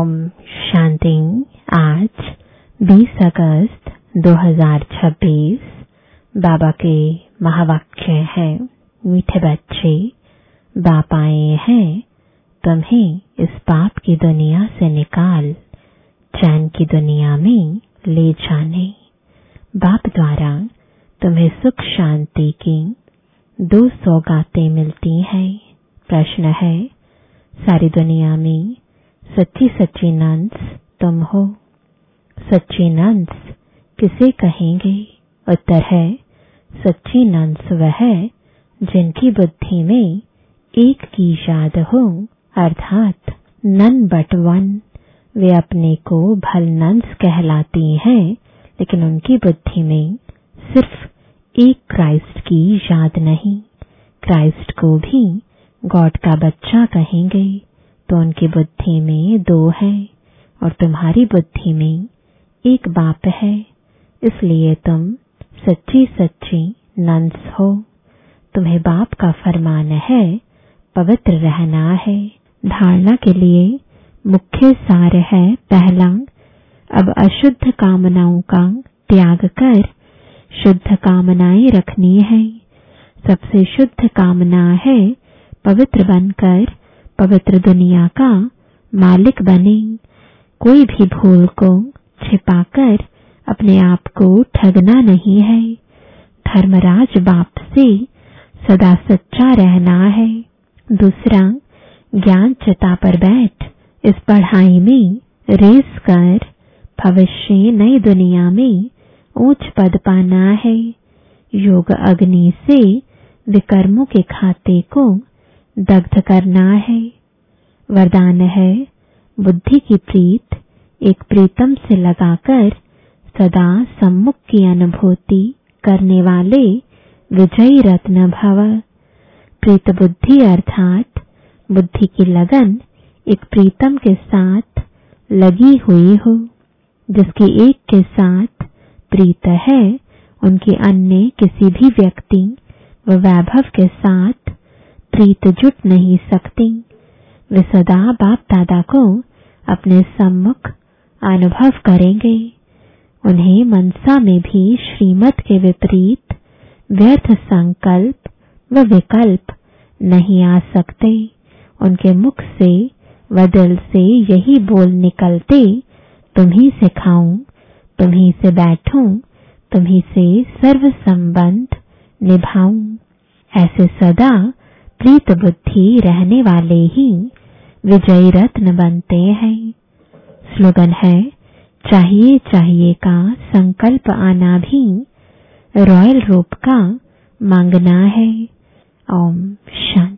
ओम शांति। आज 20 अगस्त 2026 बाबा के महावाक्य है। मीठे बच्चे, बाप आए हैं तुम्हें इस पाप की दुनिया से निकाल चैन की दुनिया में ले जाने। बाप द्वारा तुम्हें सुख शांति की 2 सौगातें मिलती हैं। प्रश्न है, सारी दुनिया में सच्ची सच्ची नंस तुम हो। सच्ची नंस किसे कहेंगे? उत्तर है, सच्ची नंस वह है जिनकी बुद्धि में एक की याद हो, अर्थात नन बट वन। वे अपने को भल नंस कहलाती हैं, लेकिन उनकी बुद्धि में सिर्फ एक क्राइस्ट की याद नहीं। क्राइस्ट को भी गॉड का बच्चा कहेंगे, तो उनकी बुद्धि में 2 है और तुम्हारी बुद्धि में एक बाप है। इसलिए तुम सच्ची सच्ची नंस हो। तुम्हें बाप का फरमान है, पवित्र रहना है। धारणा के लिए मुख्य सार है, पहला, अब अशुद्ध कामनाओं का त्याग कर शुद्ध कामनाएं रखनी है। सबसे शुद्ध कामना है पवित्र बनकर पवित्र दुनिया का मालिक बने। कोई भी भूल को छिपाकर अपने आप को ठगना नहीं है। धर्मराज बाप से सदा सच्चा रहना है। दूसरा, ज्ञान चिता पर बैठ इस पढ़ाई में रेस कर भविष्य नई दुनिया में ऊंच पद पाना है। योग अग्नि से विकर्मों के खाते को दग्ध करना है। वरदान है, बुद्धि की प्रीत एक प्रीतम से लगाकर सदा सम्मुख की अनुभूति करने वाले विजयी रत्न भव। प्रीत बुद्धि अर्थात बुद्धि की लगन एक प्रीतम के साथ लगी हुई हो। जिसकी एक के साथ प्रीत है, उनकी अन्य किसी भी व्यक्ति व वैभव के साथ प्रीत जुट नहीं सकती। वे सदा बाप दादा को अपने सम्मुख अनुभव करेंगे। उन्हें मनसा में भी श्रीमत के विपरीत व्यर्थ संकल्प व विकल्प नहीं आ सकते। उनके मुख से व दिल से यही बोल निकलते, तुम्ही से खाऊं, तुम्ही से बैठूं, तुम्ही से सर्व संबंध निभाऊं। ऐसे सदा प्रीत बुद्धि रहने वाले ही विजयी रत्न बनते हैं। स्लोगन है, चाहिए चाहिए का संकल्प आना भी रॉयल रूप का मांगना है। ओम शांति।